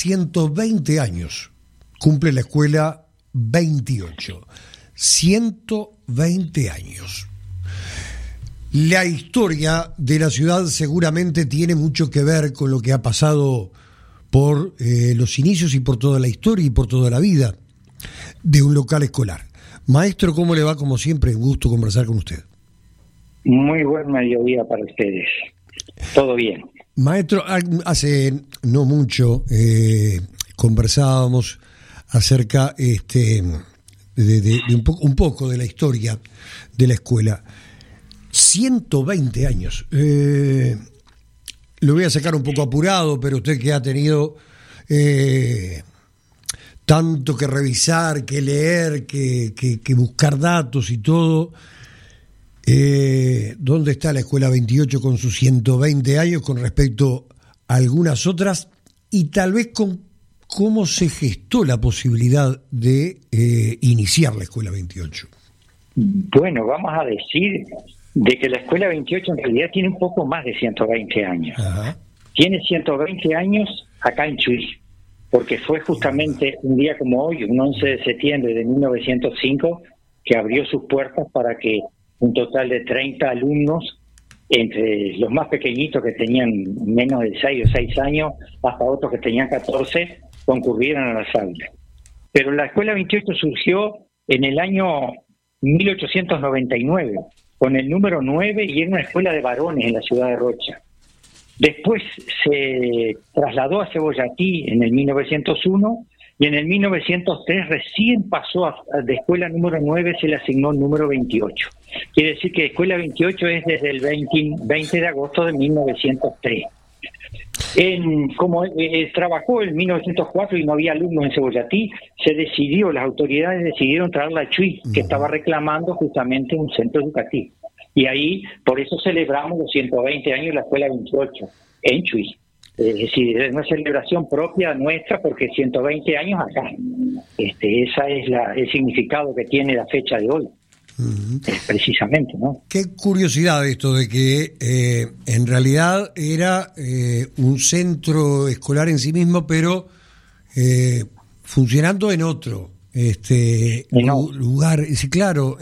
120 años. Cumple la escuela 28. 120 años. La historia de la ciudad seguramente tiene mucho que ver con lo que ha pasado por los inicios y por toda la historia y por toda la vida de un local escolar. Maestro, ¿cómo le va? Como siempre, un gusto conversar con usted. Muy buen mediodía para ustedes. Todo bien. Maestro, hace no mucho conversábamos acerca de un poco de la historia de la escuela. 120 años. Lo voy a sacar un poco apurado, pero usted que ha tenido tanto que revisar, que leer, que buscar datos y todo, ¿dónde está la escuela 28 con sus 120 años con respecto a algunas otras? Y tal vez con cómo se gestó la posibilidad de iniciar la escuela 28. Bueno, vamos a decir de que la escuela 28 en realidad tiene un poco más de 120 años. Ajá. Tiene 120 años acá en Chuy, porque fue justamente un día como hoy, un 11 de septiembre de 1905, que abrió sus puertas para que un total de 30 alumnos, entre los más pequeñitos que tenían menos de 6 o 6 años, hasta otros que tenían 14, concurrieran a las aulas. Pero la escuela 28 surgió en el año 1899, con el número 9, y era una escuela de varones en la ciudad de Rocha. Después se trasladó a Cebollatí en el 1901, y en el 1903 recién pasó de escuela número 9, se le asignó el número 28. Quiere decir que escuela 28 es desde el 20 de agosto de 1903. Como trabajó en 1904 y no había alumnos en Cebollatí, las autoridades decidieron traerla a Chuy, que estaba reclamando justamente un centro educativo. Y ahí, por eso celebramos los 120 años de la escuela 28 en Chuy. Es decir, es una celebración propia nuestra porque 120 años acá. Esa es el significado que tiene la fecha de hoy. Precisamente, ¿no? Qué curiosidad esto de que en realidad era un centro escolar en sí mismo, pero funcionando en otro lugar. Sí, claro.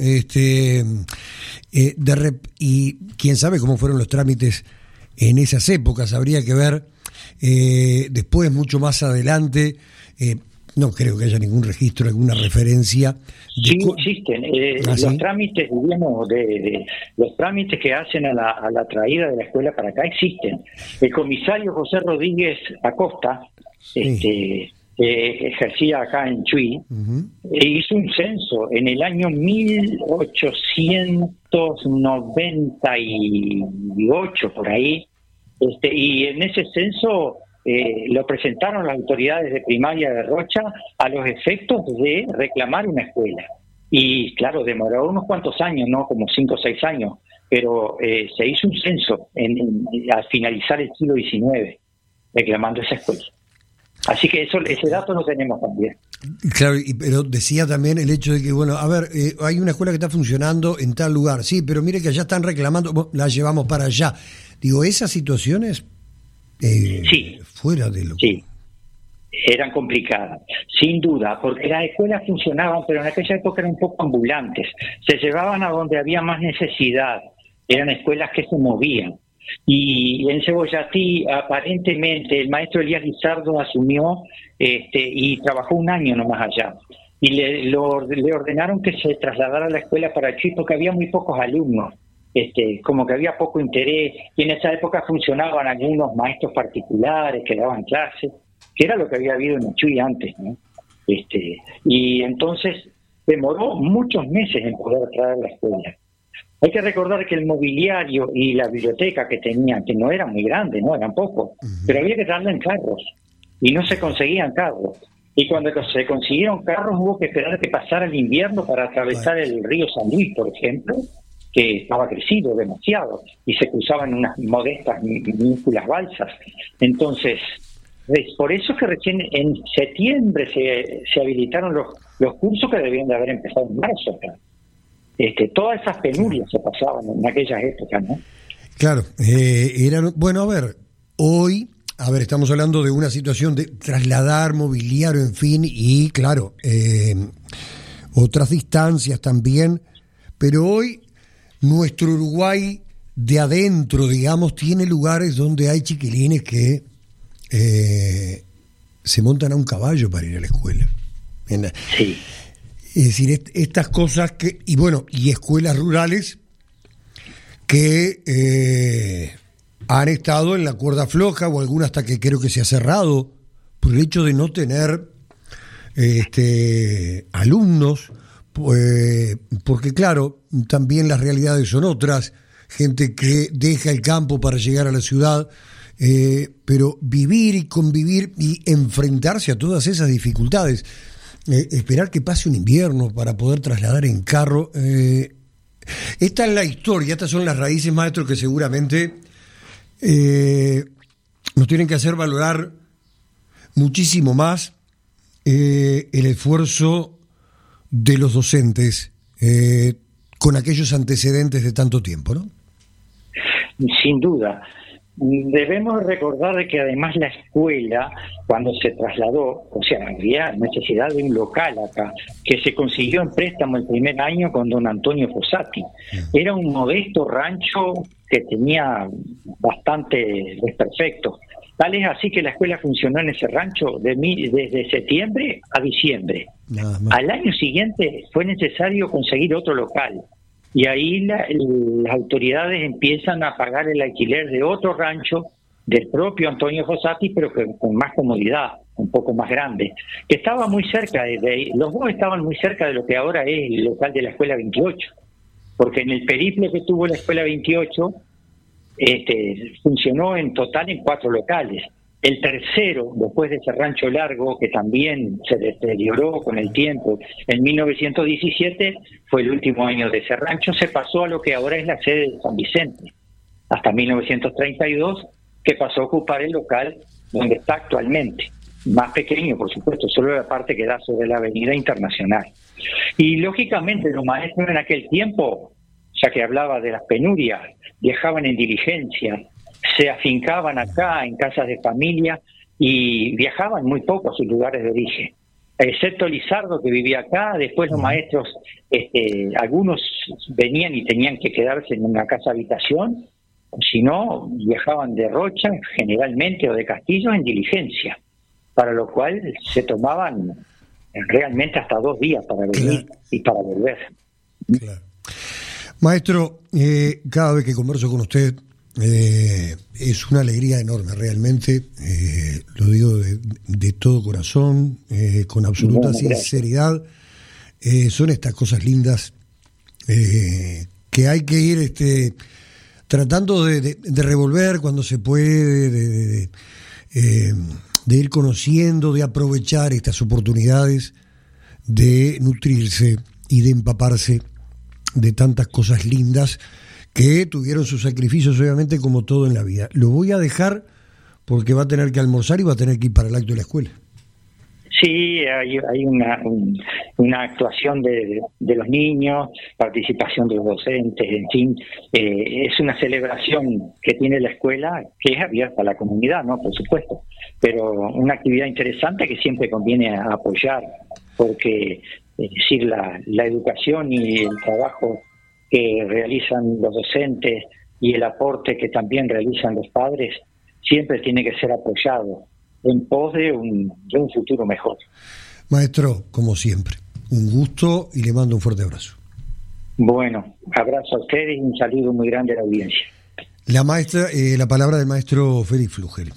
Y quién sabe cómo fueron los trámites en esas épocas. Habría que ver después, mucho más adelante. No creo que haya ningún registro, alguna referencia. Sí, existen. Los trámites, digamos, los trámites que hacen a la traída de la escuela para acá existen. El comisario José Rodríguez Acosta, ejercía acá en Chuy, hizo un censo en el año 1898, por ahí, y en ese censo lo presentaron las autoridades de primaria de Rocha a los efectos de reclamar una escuela. Y claro, demoró unos cuantos años, ¿no? Como 5 o 6 años, pero se hizo un censo al finalizar el siglo XIX, reclamando esa escuela. Así que ese dato lo tenemos también. Claro, pero decía también el hecho de que, bueno, a ver, hay una escuela que está funcionando en tal lugar, sí, pero mire que allá están reclamando, la llevamos para allá. Digo, esas situaciones sí, fuera de lo sí, eran complicadas, sin duda, porque las escuelas funcionaban, pero en aquella época eran un poco ambulantes, se llevaban a donde había más necesidad, eran escuelas que se movían. Y en Cebollatí, aparentemente, el maestro Elías Lizardo asumió y trabajó un año nomás allá. Y le ordenaron que se trasladara a la escuela para Chuy porque había muy pocos alumnos. Como que había poco interés, y en esa época funcionaban algunos maestros particulares que daban clases, que era lo que había habido en Chuy antes, ¿no? Y entonces demoró muchos meses en poder traer la escuela. Hay que recordar que el mobiliario y la biblioteca que tenían, que no eran muy grandes, no eran pocos, pero había que traerla en carros, y no se conseguían carros. Y cuando se consiguieron carros hubo que esperar que pasara el invierno para atravesar el río San Luis, por ejemplo, que estaba crecido demasiado, y se cruzaban unas modestas minúsculas balsas. Entonces, por eso es que recién en septiembre se habilitaron los cursos que debían de haber empezado en marzo acá. Todas esas penurias se pasaban en aquellas épocas, ¿no? Claro, bueno, a ver, hoy a ver, estamos hablando de una situación de trasladar mobiliario, en fin, y claro, otras distancias también, pero hoy nuestro Uruguay de adentro, digamos, tiene lugares donde hay chiquilines que se montan a un caballo para ir a la escuela. Sí. Es decir, estas cosas que, y bueno, y escuelas rurales que han estado en la cuerda floja, o alguna hasta que creo que se ha cerrado por el hecho de no tener alumnos, porque claro, también las realidades son otras, gente que deja el campo para llegar a la ciudad, pero vivir y convivir y enfrentarse a todas esas dificultades, esperar que pase un invierno para poder trasladar en carro, esta es la historia, estas son las raíces, maestro, que seguramente nos tienen que hacer valorar muchísimo más el esfuerzo de los docentes con aquellos antecedentes de tanto tiempo, ¿no? Sin duda. Debemos recordar de que además la escuela, cuando se trasladó, o sea, había necesidad de un local acá, que se consiguió en préstamo el primer año con don Antonio Fossati. Era un modesto rancho que tenía bastante desperfectos. Tal es así que la escuela funcionó en ese rancho desde septiembre a diciembre. Al año siguiente fue necesario conseguir otro local. Y ahí las autoridades empiezan a pagar el alquiler de otro rancho del propio Antonio Fossati, pero con más comodidad, un poco más grande, que estaba muy cerca los dos estaban muy cerca de lo que ahora es el local de la Escuela 28, porque en el periple que tuvo la Escuela 28 funcionó en total en 4 locales. El tercero, después de ese rancho largo, que también se deterioró con el tiempo, en 1917, fue el último año de ese rancho, se pasó a lo que ahora es la sede de San Vicente, hasta 1932, que pasó a ocupar el local donde está actualmente. Más pequeño, por supuesto, solo la parte que da sobre la Avenida Internacional. Y lógicamente los maestros en aquel tiempo, ya que hablaba de las penurias, viajaban en diligencia, se afincaban acá en casas de familia y viajaban muy poco a sus lugares de origen, excepto Lizardo, que vivía acá. Después los maestros, algunos venían y tenían que quedarse en una casa habitación, o si no, viajaban de Rocha generalmente o de Castillo en diligencia, para lo cual se tomaban realmente hasta 2 días para venir y para volver. Claro. Maestro, cada vez que converso con usted, es una alegría enorme, realmente, lo digo de todo corazón, con absoluta sinceridad. Son estas cosas lindas que hay que ir tratando de revolver cuando se puede, de ir conociendo, de aprovechar estas oportunidades, de nutrirse y de empaparse de tantas cosas lindas que tuvieron sus sacrificios, obviamente, como todo en la vida. Lo voy a dejar porque va a tener que almorzar y va a tener que ir para el acto de la escuela. Sí, hay una actuación de los niños, participación de los docentes, en fin, es una celebración que tiene la escuela, que es abierta a la comunidad, ¿no? Por supuesto, pero una actividad interesante que siempre conviene apoyar, porque es decir, la educación y el trabajo que realizan los docentes y el aporte que también realizan los padres siempre tiene que ser apoyado en pos de un futuro mejor. Maestro, como siempre, un gusto y le mando un fuerte abrazo. Bueno, abrazo a ustedes y un saludo muy grande a la audiencia. La palabra del maestro Félix Flugel.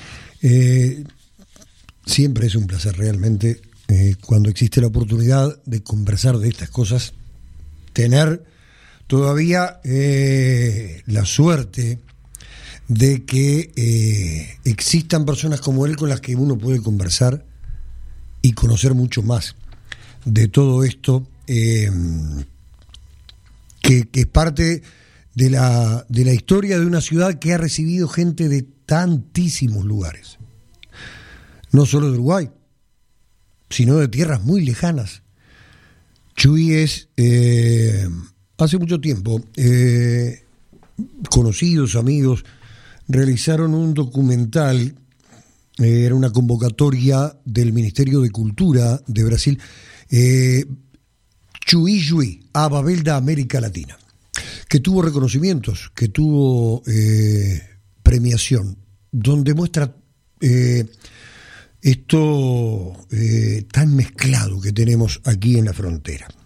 Siempre es un placer realmente cuando existe la oportunidad de conversar de estas cosas, tener todavía la suerte de que existan personas como él con las que uno puede conversar y conocer mucho más de todo esto, que es parte de la historia de una ciudad que ha recibido gente de tantísimos lugares, no solo de Uruguay, sino de tierras muy lejanas. Chuy es, hace mucho tiempo, conocidos, amigos, realizaron un documental era una convocatoria del Ministerio de Cultura de Brasil, Chuí Juí, a Babel da América Latina, que tuvo reconocimientos, que tuvo premiación, donde muestra esto tan mezclado que tenemos aquí en la frontera.